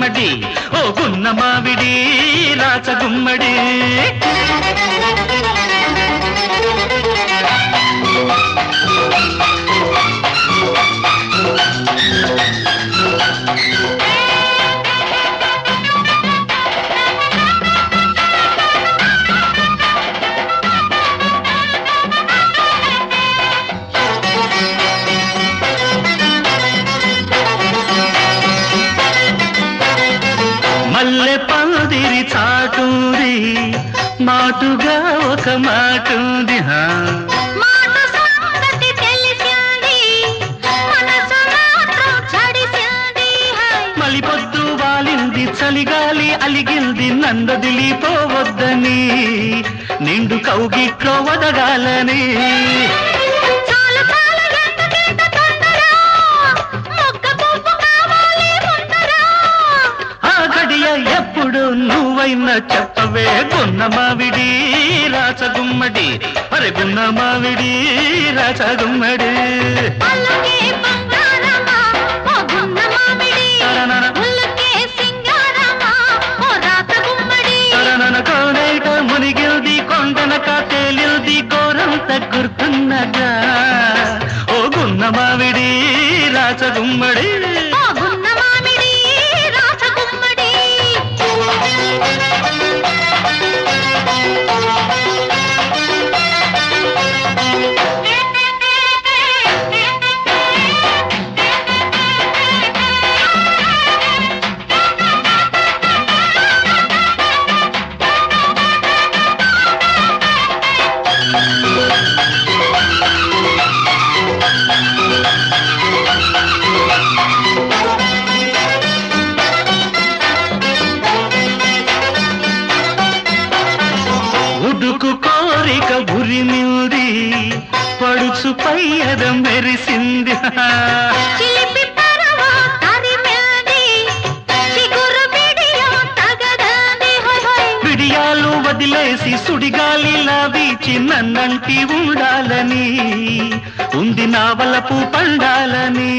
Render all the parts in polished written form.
గుమ్మడి ఓ గున్న మావిడి రాచగుమ్మడి మల్లె పందిరి చాటుంది మాటుగా ఒక మాటుంది మలిపొద్దు వాలింది చలిగాలి అలిగింది నందదిలిపోవద్దని నిండు కౌగిట్లో వదగాలని ఎప్పుడు నువ్వైనా చెప్పవే గున్న మావిడి రాచగుమ్మడి అరే గున్న మావిడి రాచగుమ్మడి కోనేట మునిగిల్ది కొండనక తేలిల్ది గోరంత గుర్తున్నదా ఓ గున్న మావిడి రాచగుమ్మడి ఉడుకు కోరిక ఉరిమింది పడుచు పయ్యద మెరిసింది పిడియాలు వదిలేసి సుడిగాలిలా వీచి నన్నంటి ఉండాలని ఉంది నా వలపు పండాలని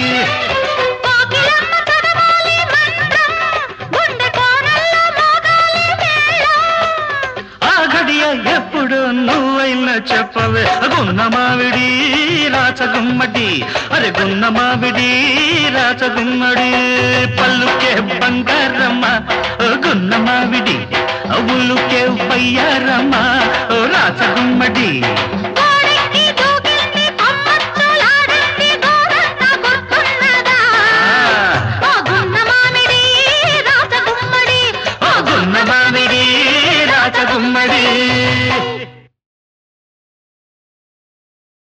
ఎప్పుడు నువ్వైనా చెప్పవే గున్న మావిడి రాచగుమ్మడి అరే గున్న మావిడి రాచగుమ్మడి పల్లుకే బంగారమ్మ గున్న మావిడి ఉల్లుకే పయ్యారమ్మ రాచగుమ్మడి గున్న మావిడి రాచగుమ్మడి